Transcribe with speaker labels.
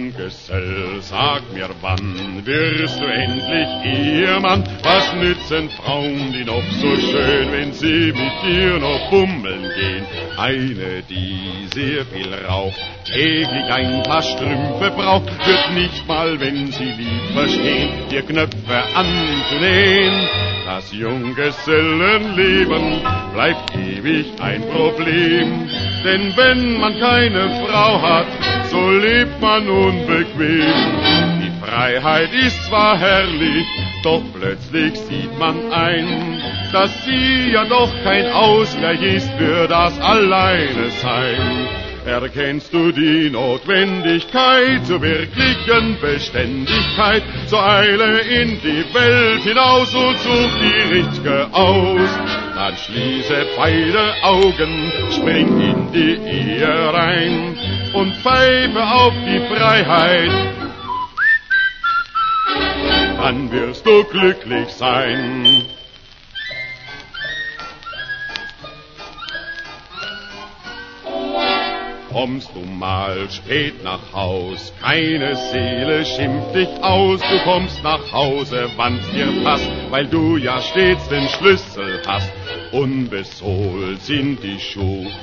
Speaker 1: Junggesell, sag mir, wann wirst du endlich Ehemann? Was nützen Frauen, die noch so schön, wenn sie mit dir noch bummeln gehen? Eine, die sehr viel raucht, täglich ein paar Strümpfe braucht, wird nicht mal, wenn sie lieb verstehen, dir Knöpfe anzunähen. Das Junggesellenleben bleibt ewig ein Problem, denn wenn man keine Frau hat, so lebt man unbequem. Die Freiheit ist zwar herrlich, doch plötzlich sieht man ein, dass sie ja doch kein Ausgleich ist für das Alleinesein. Erkennst du die Notwendigkeit zur wirklichen Beständigkeit, so eile in die Welt hinaus und such die Richtige aus. Dann schließe beide Augen, spring in die Ehe rein und pfeife auf die Freiheit. Dann wirst du glücklich sein. Kommst du mal spät nach Haus, keine Seele schimpft dich aus, du kommst nach Hause, wann's dir passt, weil du ja stets den Schlüssel hast. Unbesohlt sind die Schuhe